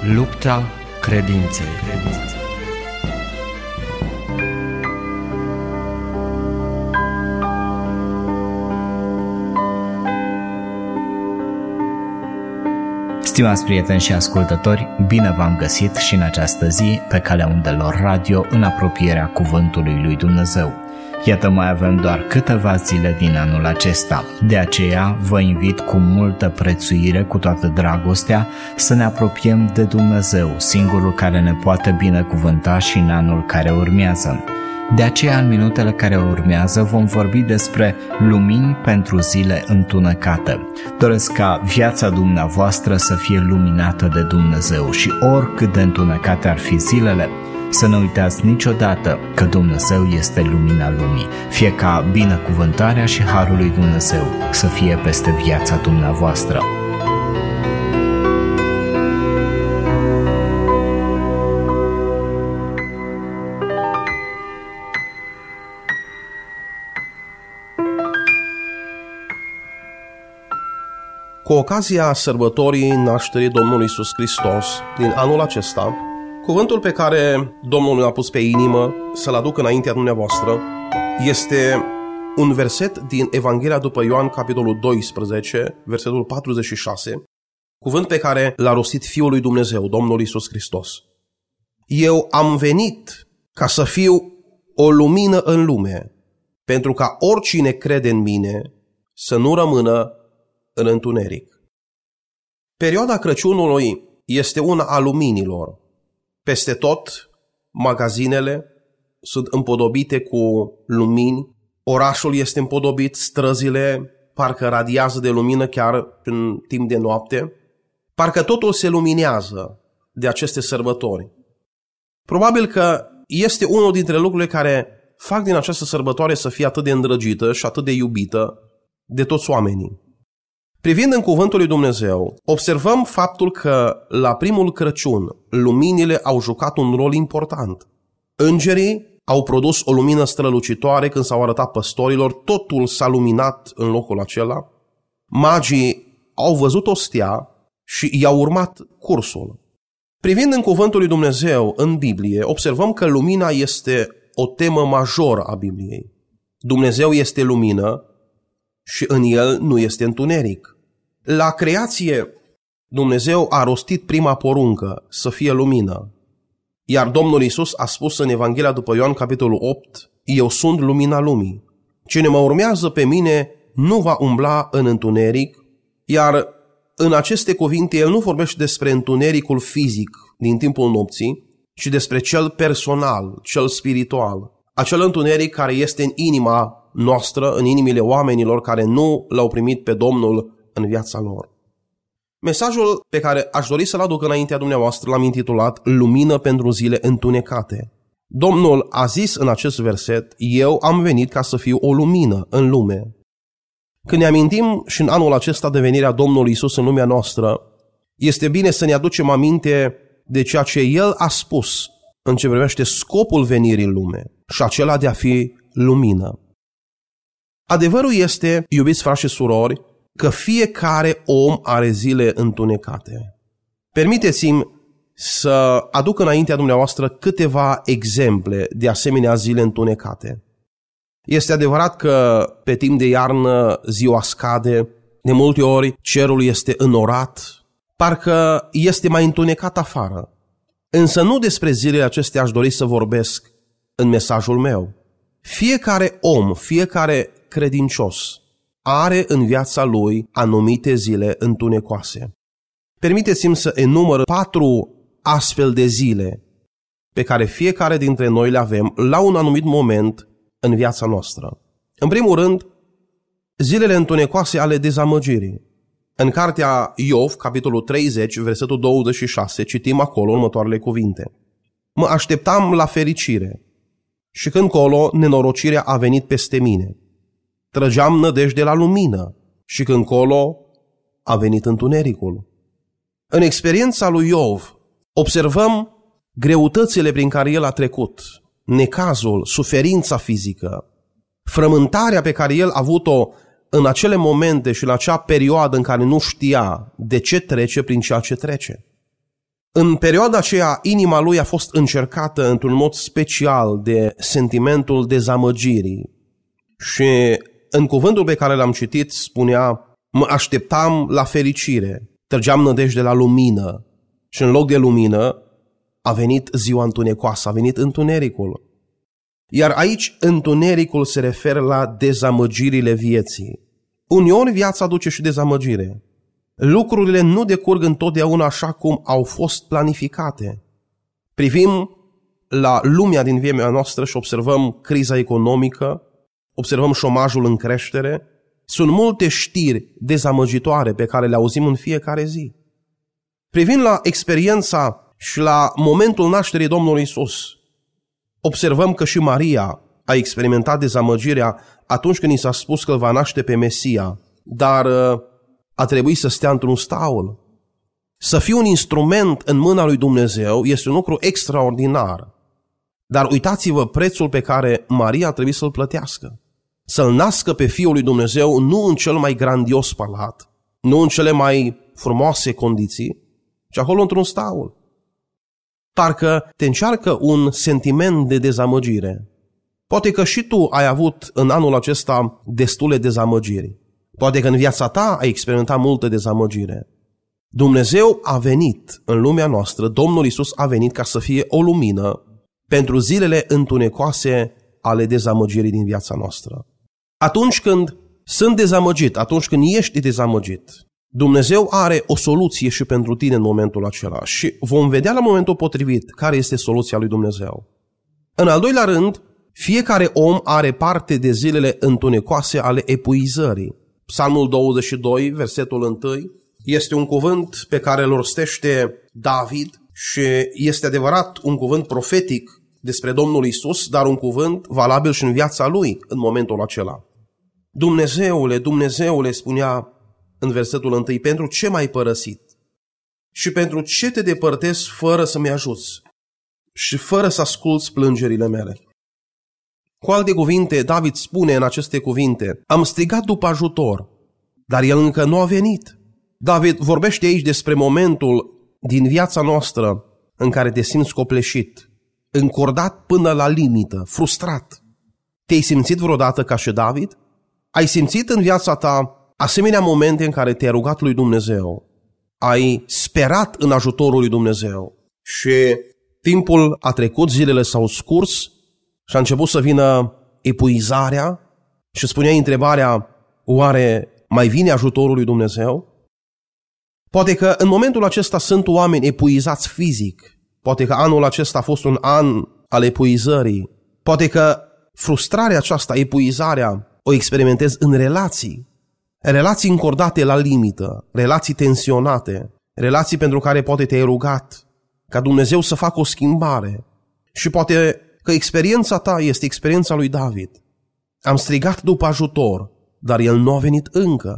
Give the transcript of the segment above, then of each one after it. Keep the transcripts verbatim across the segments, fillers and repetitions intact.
Lupta credinței. Stimați prieteni și ascultători, bine v-am găsit și în această zi pe calea undelor radio în apropierea Cuvântului lui Dumnezeu. Iată, mai avem doar câteva zile din anul acesta. De aceea vă invit cu multă prețuire, cu toată dragostea, să ne apropiem de Dumnezeu, singurul care ne poate binecuvânta și în anul care urmează. De aceea, în minutele care urmează, vom vorbi despre lumini pentru zile întunecate. Doresc ca viața dumneavoastră să fie luminată de Dumnezeu și oricât de întunecate ar fi zilele, să nu uitați niciodată că Dumnezeu este lumina lumii. Fie ca binecuvântarea și harul lui Dumnezeu să fie peste viața dumneavoastră. Cu ocazia sărbătorii nașterii Domnului Iisus Hristos din anul acesta, cuvântul pe care Domnul ne-a pus pe inimă să-l aduc înaintea dumneavoastră este un verset din Evanghelia după Ioan, capitolul doisprezece, versetul patruzeci și șase, cuvânt pe care l-a rostit Fiul lui Dumnezeu, Domnul Iisus Hristos. Eu am venit ca să fiu o lumină în lume, pentru ca oricine crede în mine să nu rămână în întuneric. Perioada Crăciunului este una a luminilor. Peste tot, magazinele sunt împodobite cu lumini, orașul este împodobit, străzile parcă radiază de lumină chiar în timp de noapte, parcă totul se luminează de aceste sărbători. Probabil că este unul dintre lucrurile care fac din această sărbătoare să fie atât de îndrăgită și atât de iubită de toți oamenii. Privind în cuvântul lui Dumnezeu, observăm faptul că la primul Crăciun luminile au jucat un rol important. Îngerii au produs o lumină strălucitoare când s-au arătat păstorilor, totul s-a luminat în locul acela. Magii au văzut o stea și i-au urmat cursul. Privind în cuvântul lui Dumnezeu în Biblie, observăm că lumina este o temă majoră a Bibliei. Dumnezeu este lumină și în el nu este întuneric. La creație, Dumnezeu a rostit prima poruncă, să fie lumină. Iar Domnul Iisus a spus în Evanghelia după Ioan, capitolul opt, eu sunt lumina lumii. Cine mă urmează pe mine nu va umbla în întuneric, iar în aceste cuvinte el nu vorbește despre întunericul fizic din timpul nopții, ci despre cel personal, cel spiritual. Acel întuneric care este în inima noastră, în inimile oamenilor care nu l-au primit pe Domnul în viața lor. Mesajul pe care aș dori să-l aduc înaintea dumneavoastră l-am intitulat Lumină pentru zile întunecate. Domnul a zis în acest verset, eu am venit ca să fiu o lumină în lume. Când ne amintim și în anul acesta de venirea Domnului Iisus în lumea noastră, este bine să ne aducem aminte de ceea ce El a spus în ce privește scopul venirii în lume și acela de a fi lumină. Adevărul este, iubiți frați și surori, că fiecare om are zile întunecate. Permiteți-mi să aduc înaintea dumneavoastră câteva exemple de asemenea zile întunecate. Este adevărat că pe timp de iarnă ziua scade, de multe ori cerul este înorat, parcă este mai întunecat afară. Însă nu despre zilele acestea aș dori să vorbesc în mesajul meu. Fiecare om, fiecare credincios are în viața lui anumite zile întunecoase. Permiteți-mi să enumăr patru astfel de zile pe care fiecare dintre noi le avem la un anumit moment în viața noastră. În primul rând, zilele întunecoase ale dezamăgirii. În cartea Iov, capitolul treizeci, versetul douăzeci și șase, citim acolo următoarele cuvinte. Mă așteptam la fericire și când colo nenorocirea a venit peste mine. Trăgeam nădejde la lumină și când colo a venit întunericul. În experiența lui Iov observăm greutățile prin care el a trecut, necazul, suferința fizică, frământarea pe care el a avut-o în acele momente și în acea perioadă în care nu știa de ce trece prin ceea ce trece. În perioada aceea, inima lui a fost încercată într-un mod special de sentimentul dezamăgirii. Și în cuvântul pe care l-am citit spunea: mă așteptam la fericire, trăgeam nădejde la lumină și în loc de lumină a venit ziua întunecoasă, a venit întunericul. Iar aici întunericul se referă la dezamăgirile vieții. Uneori viața aduce și dezamăgire. Lucrurile nu decurg întotdeauna așa cum au fost planificate. Privim la lumea din vremea noastră și observăm criza economică, observăm șomajul în creștere. Sunt multe știri dezamăgitoare pe care le auzim în fiecare zi. Privind la experiența și la momentul nașterii Domnului Iisus, observăm că și Maria a experimentat dezamăgirea atunci când i s-a spus că îl va naște pe Mesia, dar a trebuit să stea într-un staul. Să fii un instrument în mâna lui Dumnezeu este un lucru extraordinar. Dar uitați-vă prețul pe care Maria a trebuit să-l plătească. Să-l nască pe Fiul lui Dumnezeu nu în cel mai grandios palat, nu în cele mai frumoase condiții, ci acolo într-un staul. Parcă te încearcă un sentiment de dezamăgire. Poate că și tu ai avut în anul acesta destule dezamăgiri. Poate că în viața ta ai experimentat multă dezamăgire. Dumnezeu a venit în lumea noastră, Domnul Iisus a venit ca să fie o lumină pentru zilele întunecoase ale dezamăgirii din viața noastră. Atunci când sunt dezamăgit, atunci când ești dezamăgit, Dumnezeu are o soluție și pentru tine în momentul acela și vom vedea la momentul potrivit care este soluția lui Dumnezeu. În al doilea rând, fiecare om are parte de zilele întunecoase ale epuizării. Psalmul douăzeci și doi, versetul unu, este un cuvânt pe care îl rostește David și este adevărat un cuvânt profetic despre Domnul Iisus, dar un cuvânt valabil și în viața lui în momentul acela. Dumnezeule, Dumnezeule, spunea în versetul unu, pentru ce m-ai părăsit? Și pentru ce te depărtezi fără să-mi ajuți? Și fără să asculți plângerile mele? Cu alte cuvinte, David spune în aceste cuvinte: am strigat după ajutor, dar el încă nu a venit. David vorbește aici despre momentul din viața noastră în care te simți copleșit, încordat până la limită, frustrat. Te-ai simțit vreodată ca și David? Ai simțit în viața ta asemenea momente în care te-ai rugat lui Dumnezeu? Ai sperat în ajutorul lui Dumnezeu și timpul a trecut, zilele s-au scurs și a început să vină epuizarea și spuneai întrebarea: oare mai vine ajutorul lui Dumnezeu? Poate că în momentul acesta sunt oameni epuizați fizic. Poate că anul acesta a fost un an al epuizării. Poate că frustrarea aceasta, epuizarea, o experimentezi în relații. Relații încordate la limită, relații tensionate, relații pentru care poate te-ai rugat ca Dumnezeu să facă o schimbare. Și poate că experiența ta este experiența lui David. Am strigat după ajutor, dar el nu a venit încă.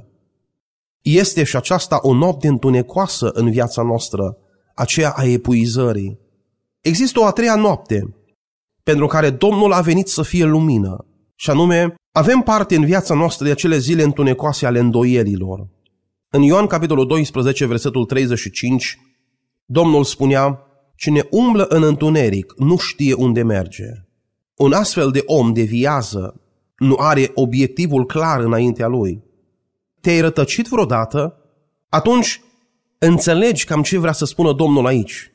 Este și aceasta o noapte întunecoasă în viața noastră, aceea a epuizării. Există o a treia noapte pentru care Domnul a venit să fie lumină, și anume avem parte în viața noastră de acele zile întunecoase ale îndoielilor. În Ioan capitolul doisprezece, versetul treizeci și cinci, Domnul spunea: cine umblă în întuneric nu știe unde merge. Un astfel de om deviază, nu are obiectivul clar înaintea lui. Te-ai rătăcit vreodată? Atunci înțelegi cam ce vrea să spună Domnul aici.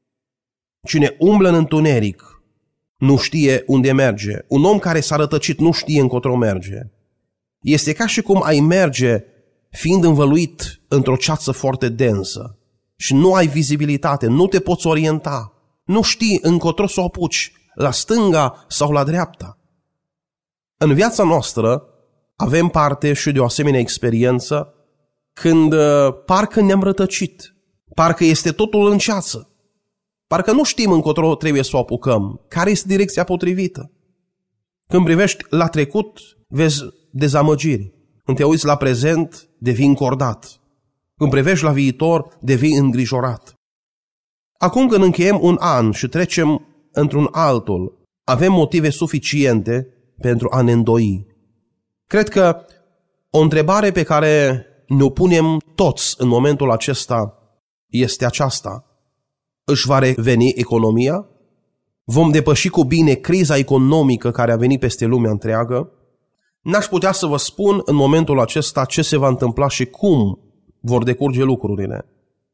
Cine umblă în întuneric nu știe unde merge. Un om care s-a rătăcit nu știe încotro merge. Este ca și cum ai merge fiind învăluit într-o ceață foarte densă și nu ai vizibilitate, nu te poți orienta, nu știi încotro să o apuci, la stânga sau la dreapta. În viața noastră avem parte și de o asemenea experiență când uh, parcă ne-am rătăcit, parcă este totul în ceață, parcă nu știm încotro trebuie să o apucăm, care este direcția potrivită. Când privești la trecut, vezi dezamăgiri. Când te uiți la prezent, devii încordat. Când privești la viitor, devii îngrijorat. Acum când încheiem un an și trecem într-un altul, avem motive suficiente pentru a ne îndoi. Cred că o întrebare pe care ne-o punem toți în momentul acesta este aceasta: își va reveni economia? Vom depăși cu bine criza economică care a venit peste lumea întreagă? N-aș putea să vă spun în momentul acesta ce se va întâmpla și cum vor decurge lucrurile.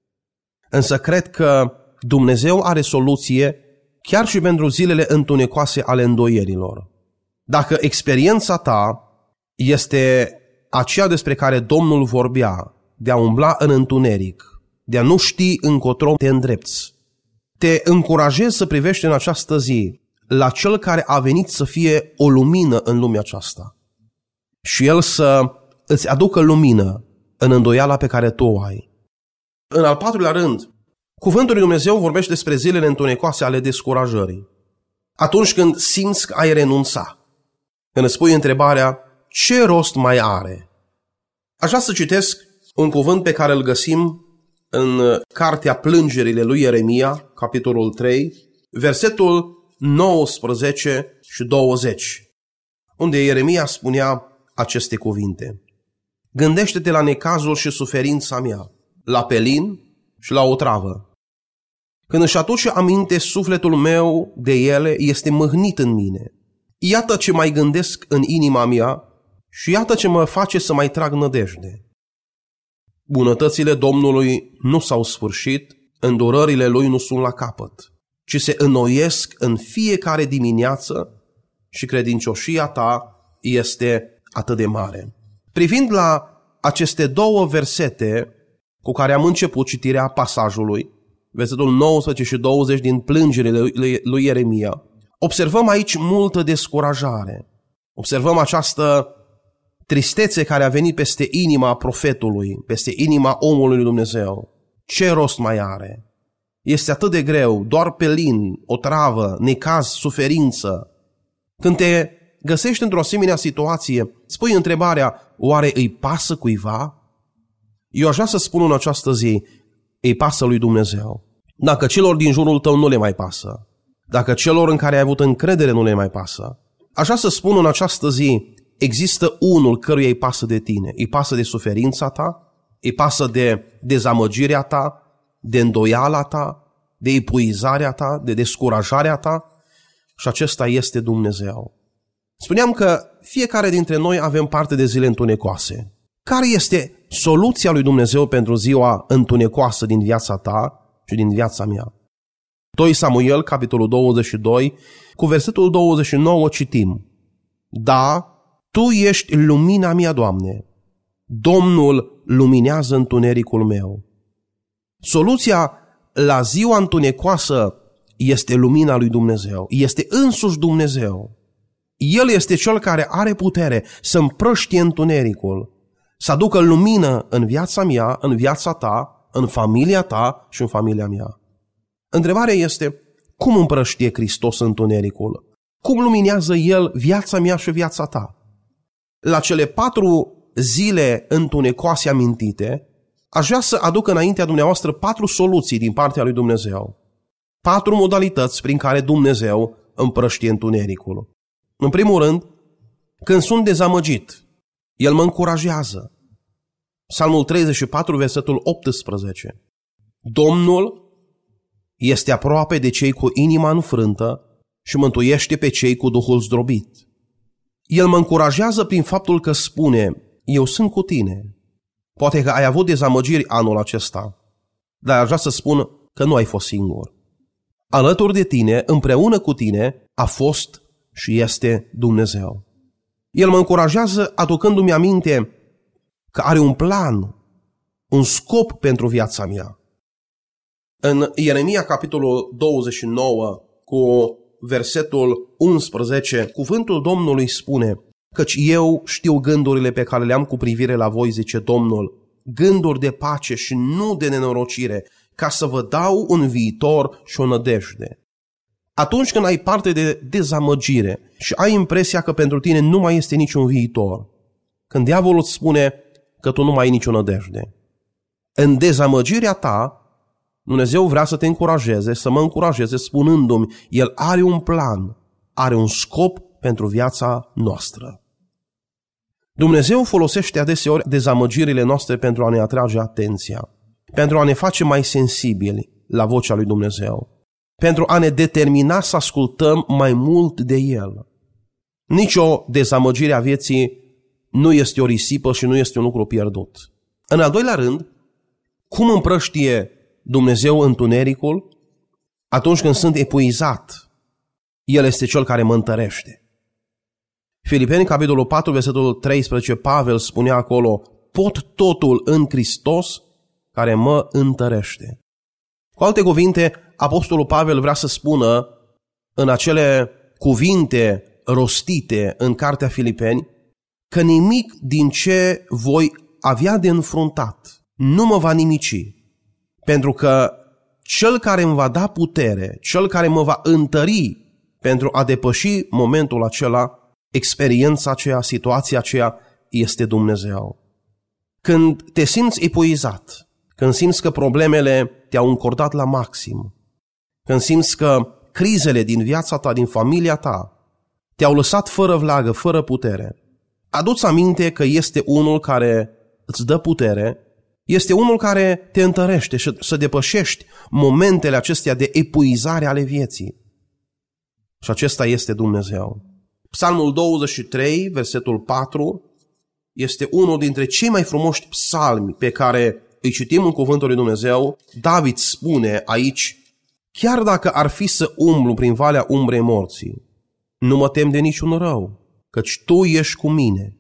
Însă cred că Dumnezeu are soluție chiar și pentru zilele întunecoase ale îndoierilor. Dacă experiența ta este aceea despre care Domnul vorbea, de a umbla în întuneric, de a nu ști încotro te îndrepți, te încurajez să privești în această zi la Cel care a venit să fie o lumină în lumea aceasta și El să îți aducă lumină în îndoiala pe care tu o ai. În al patrulea rând, Cuvântul lui Dumnezeu vorbește despre zilele întunecoase ale descurajării. Atunci când simți că ai renunța, când îți pui întrebarea, ce rost mai are? Aș vrea să citesc un cuvânt pe care îl găsim în cartea Plângerile lui Ieremia, capitolul trei, versetul nouăsprezece și douăzeci, unde Ieremia spunea aceste cuvinte. Gândește-te la necazul și suferința mea, la pelin și la otravă. Când își aduce aminte sufletul meu de ele, este mâhnit în mine. Iată ce mai gândesc în inima mea și iată ce mă face să mai trag nădejde. Bunătățile Domnului nu s-au sfârșit, îndurările Lui nu sunt la capăt, ci se înnoiesc în fiecare dimineață și credincioșia ta este atât de mare. Privind la aceste două versete cu care am început citirea pasajului, versetul nouăsprezece și douăzeci din Plângerile lui Ieremia, observăm aici multă descurajare. Observăm această tristețe care a venit peste inima profetului, peste inima omului lui Dumnezeu. Ce rost mai are? Este atât de greu, doar pelin, otravă, necaz, suferință. Când te găsești într-o asemenea situație, spui întrebarea, oare îi pasă cuiva? Eu aș vrea să spun în această zi, îi pasă lui Dumnezeu. Dacă celor din jurul tău nu le mai pasă, dacă celor în care ai avut încredere nu le mai pasă, aș vrea să spun în această zi, există unul căruia îi pasă de tine, îi pasă de suferința ta, îi pasă de dezamăgirea ta, de îndoiala ta, de epuizarea ta, de descurajarea ta și acesta este Dumnezeu. Spuneam că fiecare dintre noi avem parte de zile întunecoase. Care este soluția lui Dumnezeu pentru ziua întunecoasă din viața ta și din viața mea? doi Samuel, capitolul douăzeci și doi, cu versetul douăzeci și nouă citim: Da, Tu ești lumina mea, Doamne, Domnul luminează întunericul meu. Soluția la ziua întunecoasă este lumina lui Dumnezeu, este însuși Dumnezeu. El este Cel care are putere să împrăștie întunericul, să aducă lumină în viața mea, în viața ta, în familia ta și în familia mea. Întrebarea este, cum împrăștie Hristos întunericul? Cum luminează El viața mea și viața ta? La cele patru zile întunecoase amintite, aș vrea să aduc înaintea dumneavoastră patru soluții din partea lui Dumnezeu. Patru modalități prin care Dumnezeu împrăștie întunericul. În primul rând, când sunt dezamăgit, El mă încurajează. Psalmul treizeci și patru, versetul optsprezece. Domnul este aproape de cei cu inima înfrântă și mântuiește pe cei cu Duhul zdrobit. El mă încurajează prin faptul că spune, eu sunt cu tine. Poate că ai avut dezamăgiri anul acesta, dar aș vrea să spun că nu ai fost singur. Alături de tine, împreună cu tine, a fost și este Dumnezeu. El mă încurajează aducându-mi aminte că are un plan, un scop pentru viața mea. În Ieremia, capitolul douăzeci și nouă, cu versetul unsprezece, cuvântul Domnului spune, căci eu știu gândurile pe care le-am cu privire la voi, zice Domnul, gânduri de pace și nu de nenorocire, ca să vă dau un viitor și o nădejde. Atunci când ai parte de dezamăgire și ai impresia că pentru tine nu mai este niciun viitor, când diavolul îți spune că tu nu mai ai nicio nădejde, în dezamăgirea ta, Dumnezeu vrea să te încurajeze, să mă încurajeze spunându-mi, El are un plan, are un scop pentru viața noastră. Dumnezeu folosește adeseori dezamăgirile noastre pentru a ne atrage atenția, pentru a ne face mai sensibili, la vocea lui Dumnezeu, pentru a ne determina să ascultăm mai mult de El. Nici o dezamăgire a vieții nu este o risipă și nu este un lucru pierdut. În al doilea rând, cum împrăștie Dumnezeu întunericul? Atunci când sunt epuizat, El este Cel care mă întărește. Filipeni, capitolul patru, versetul treisprezece, Pavel spunea acolo: pot totul în Hristos care mă întărește. Cu alte cuvinte, apostolul Pavel vrea să spună în acele cuvinte rostite în cartea Filipeni că nimic din ce voi avea de înfruntat nu mă va nimici, pentru că Cel care îmi va da putere, Cel care mă va întări pentru a depăși momentul acela, experiența aceea, situația aceea, este Dumnezeu. Când te simți epuizat, când simți că problemele te-au încordat la maxim, când simți că crizele din viața ta, din familia ta, te-au lăsat fără vlagă, fără putere, adu-ți aminte că este unul care îți dă putere, este unul care te întărește și să depășești momentele acestea de epuizare ale vieții. Și acesta este Dumnezeu. Psalmul douăzeci și trei, versetul patru, este unul dintre cei mai frumoși psalmi pe care îi citim în cuvântul lui Dumnezeu. David spune aici: chiar dacă ar fi să umblu prin valea umbrei morții, nu mă tem de niciun rău, căci Tu ești cu mine.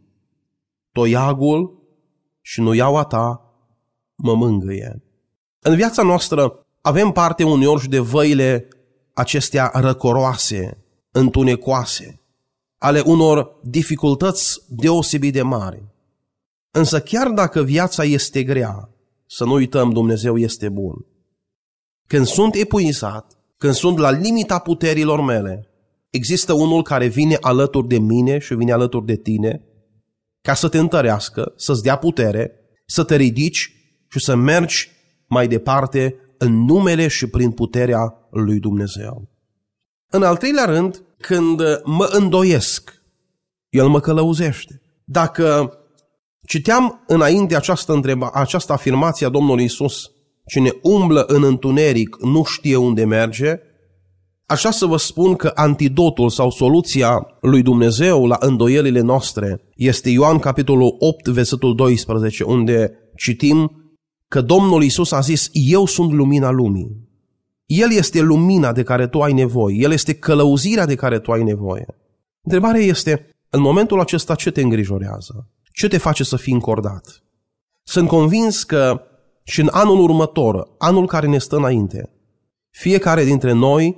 Toiagul și nuiaua Ta mă mângâie. În viața noastră avem parte uneori și de văile acestea răcoroase, întunecoase, ale unor dificultăți deosebit de mari. Însă chiar dacă viața este grea, să nu uităm, Dumnezeu este bun. Când sunt epuizat, când sunt la limita puterilor mele, există unul care vine alături de mine și vine alături de tine ca să te întărească, să-ți dea putere, să te ridici și să mergi mai departe în numele și prin puterea lui Dumnezeu. În al treilea rând, când mă îndoiesc, El mă călăuzește. Dacă citeam înainte această, întreba, această afirmație a Domnului Iisus: cine umblă în întuneric nu știe unde merge, așa să vă spun că antidotul sau soluția lui Dumnezeu la îndoielile noastre este Ioan capitolul opt, versetul doisprezece, unde citim că Domnul Iisus a zis: eu sunt lumina lumii. El este lumina de care tu ai nevoie. El este călăuzirea de care tu ai nevoie. Întrebarea este, în momentul acesta, ce te îngrijorează? Ce te face să fii încordat? Sunt convins că și în anul următor, anul care ne stă înainte, fiecare dintre noi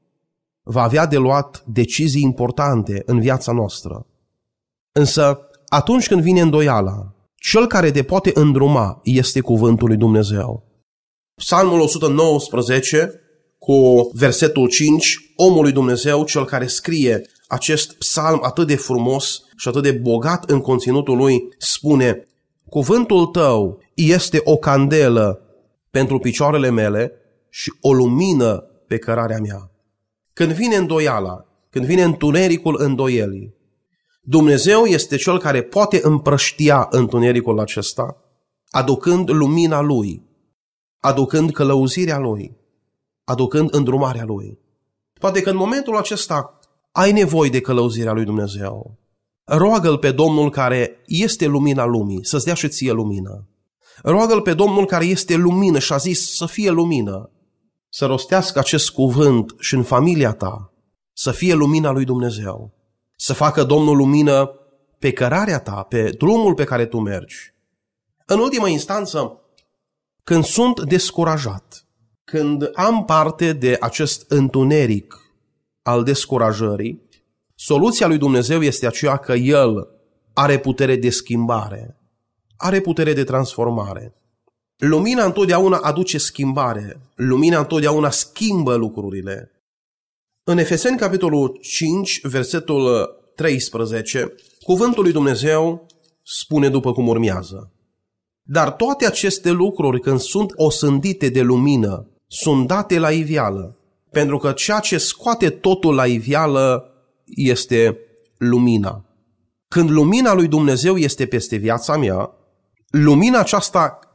va avea de luat decizii importante în viața noastră. Însă, atunci când vine îndoiala, Cel care te poate îndruma este cuvântul lui Dumnezeu. Psalmul o sută nouăsprezece, cu versetul cinci, omul lui Dumnezeu, cel care scrie acest psalm atât de frumos și atât de bogat în conținutul lui, spune: cuvântul Tău este o candelă pentru picioarele mele și o lumină pe cărarea mea. Când vine îndoiala, când vine întunericul îndoielii, Dumnezeu este Cel care poate împrăștia întunericul acesta, aducând lumina Lui, aducând călăuzirea Lui, aducând îndrumarea Lui. Poate că în momentul acesta ai nevoie de călăuzirea lui Dumnezeu. Roagă-L pe Domnul care este lumina lumii, să-ți dea și ție lumină. Roagă-L pe Domnul care este lumină și a zis să fie lumină, să rostească acest cuvânt și în familia ta, să fie lumina lui Dumnezeu, să facă Domnul lumină pe cărarea ta, pe drumul pe care tu mergi. În ultima instanță, când sunt descurajat, când am parte de acest întuneric al descurajării, soluția lui Dumnezeu este aceea că El are putere de schimbare, are putere de transformare. Lumina întotdeauna aduce schimbare, lumina întotdeauna schimbă lucrurile. În Efeseni, capitolul cinci, versetul treisprezece, cuvântul lui Dumnezeu spune după cum urmează: dar toate aceste lucruri, când sunt osândite de lumină, sunt date la iveală, pentru că ceea ce scoate totul la iveală este lumina. Când lumina lui Dumnezeu este peste viața mea, lumina aceasta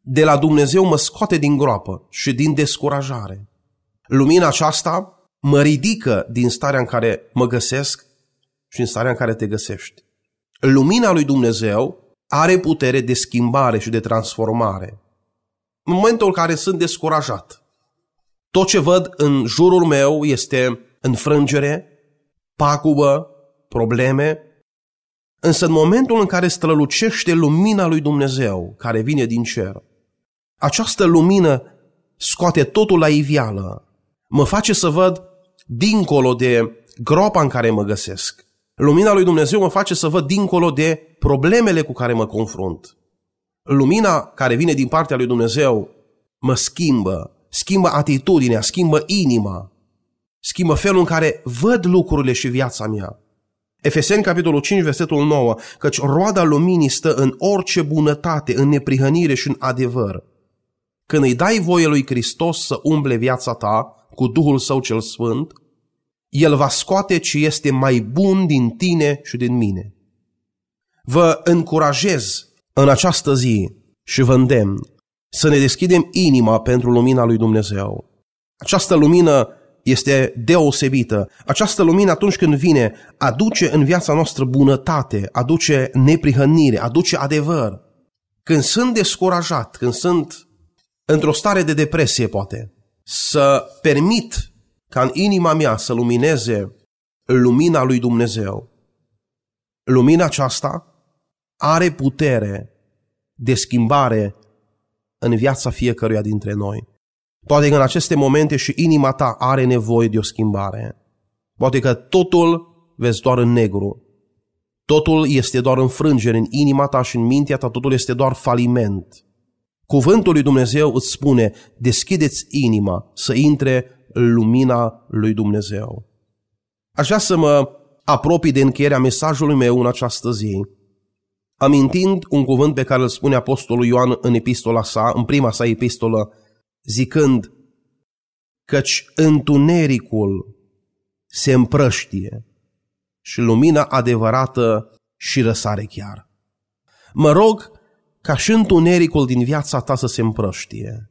de la Dumnezeu mă scoate din groapă și din descurajare. Lumina aceasta mă ridică din starea în care mă găsesc și în starea în care te găsești. Lumina lui Dumnezeu are putere de schimbare și de transformare. În momentul în care sunt descurajat, tot ce văd în jurul meu este înfrângere, pagubă, probleme, însă în momentul în care strălucește lumina lui Dumnezeu care vine din cer, această lumină scoate totul la iveală, mă face să văd dincolo de groapa în care mă găsesc. Lumina lui Dumnezeu mă face să văd dincolo de problemele cu care mă confrunt. Lumina care vine din partea lui Dumnezeu mă schimbă, schimbă atitudinea, schimbă inima, schimbă felul în care văd lucrurile și viața mea. Efeseni, capitolul cinci, versetul nouă, căci roada luminii stă în orice bunătate, în neprihănire și în adevăr. Când îi dai voie lui Hristos să umble viața ta cu Duhul Său cel Sfânt, El va scoate ce este mai bun din tine și din mine. Vă încurajez în această zi și vă îndemn să ne deschidem inima pentru lumina lui Dumnezeu. Această lumină este deosebită. Această lumină, atunci când vine, aduce în viața noastră bunătate, aduce neprihănire, aduce adevăr. Când sunt descurajat, când sunt într-o stare de depresie, poate, să permit ca în inima mea să lumineze lumina lui Dumnezeu. Lumina aceasta are putere de schimbare în viața fiecăruia dintre noi. Poate că în aceste momente și inima ta are nevoie de o schimbare. Poate că totul vezi doar în negru. Totul este doar înfrângere în inima ta și în mintea ta, totul este doar faliment. Cuvântul lui Dumnezeu îți spune, deschideți inima să intre lumina lui Dumnezeu. Aș vrea să mă apropii de încheierea mesajului meu în această zi, amintind un cuvânt pe care îl spune Apostolul Ioan în epistola sa, în prima sa epistolă, zicând, căci întunericul se împrăștie și lumina adevărată și răsare chiar. Mă rog ca și întunericul din viața ta să se împrăștie.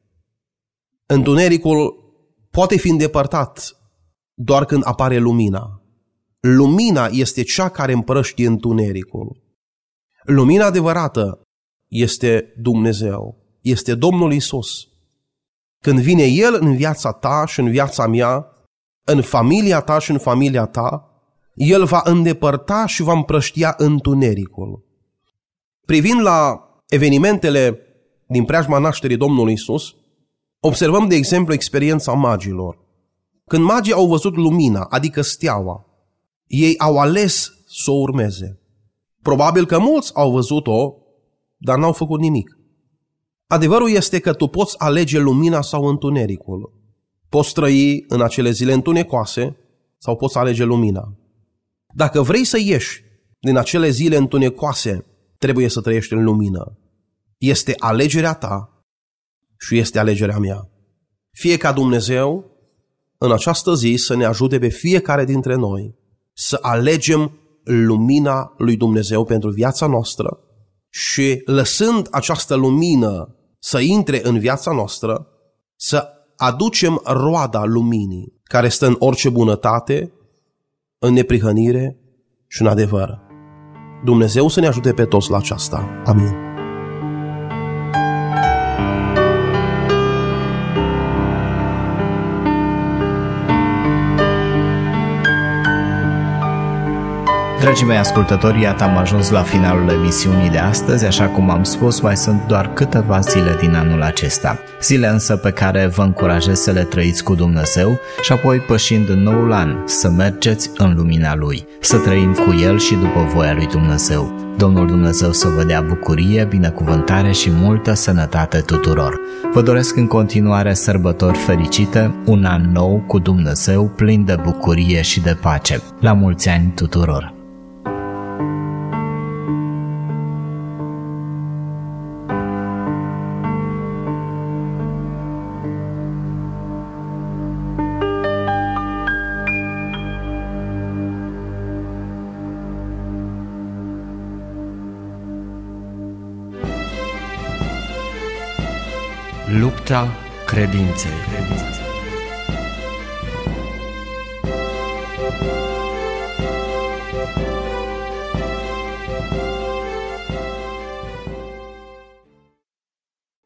Întunericul poate fi îndepărtat doar când apare lumina. Lumina este cea care împrăștie întunericul. Lumina adevărată este Dumnezeu, este Domnul Iisus. Când vine El în viața ta și în viața mea, în familia ta și în familia ta, El va îndepărta și va împrăștia întunericul. Privind la evenimentele din preajma nașterii Domnului Iisus, observăm de exemplu experiența magilor. Când magii au văzut lumina, adică steaua, ei au ales să o urmeze. Probabil că mulți au văzut-o, dar n-au făcut nimic. Adevărul este că tu poți alege lumina sau întunericul. Poți trăi în acele zile întunecoase sau poți alege lumina. Dacă vrei să ieși din acele zile întunecoase, trebuie să trăiești în lumină. Este alegerea ta și este alegerea mea. Fie ca Dumnezeu în această zi să ne ajute pe fiecare dintre noi să alegem lumina lui Dumnezeu pentru viața noastră și lăsând această lumină să intre în viața noastră, să aducem roada luminii care stă în orice bunătate, în neprihănire și în adevăr. Dumnezeu să ne ajute pe toți la aceasta. Amin. Dragii mei ascultători, iată am ajuns la finalul emisiunii de astăzi, așa cum am spus, mai sunt doar câteva zile din anul acesta. Zile însă pe care vă încurajez să le trăiți cu Dumnezeu și apoi pășind în noul an, să mergeți în lumina Lui, să trăim cu El și după voia Lui Dumnezeu. Domnul Dumnezeu să vă dea bucurie, binecuvântare și multă sănătate tuturor. Vă doresc în continuare sărbători fericite, un an nou cu Dumnezeu plin de bucurie și de pace. La mulți ani tuturor! Noaptea credinței.